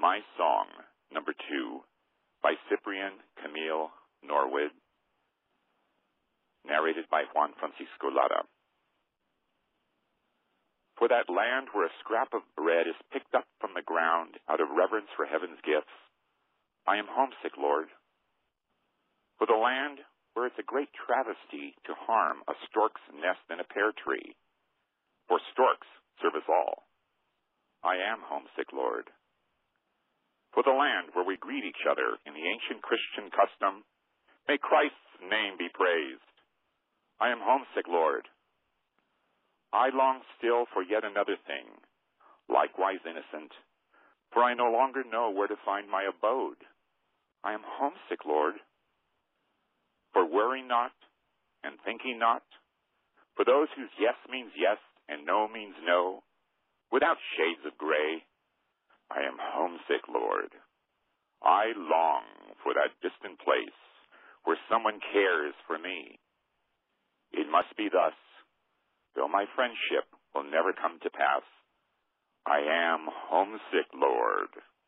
My Song, number 2, by Cyprian Camille Norwood, narrated by Juan Francisco Lara. For that land where a scrap of bread is picked up from the ground out of reverence for heaven's gifts, I am homesick, Lord. For the land where it's a great travesty to harm a stork's nest in a pear tree, for storks serve us all, I am homesick, Lord. For the land where we greet each other in the ancient Christian custom, may Christ's name be praised. I am homesick, Lord. I long still for yet another thing, likewise innocent, for I no longer know where to find my abode. I am homesick, Lord. For worry not, and thinking not, for those whose yes means yes, and no means no, without shades of gray, I am homesick, Lord. I long for that distant place where someone cares for me. It must be thus, though my friendship will never come to pass. I am homesick, Lord.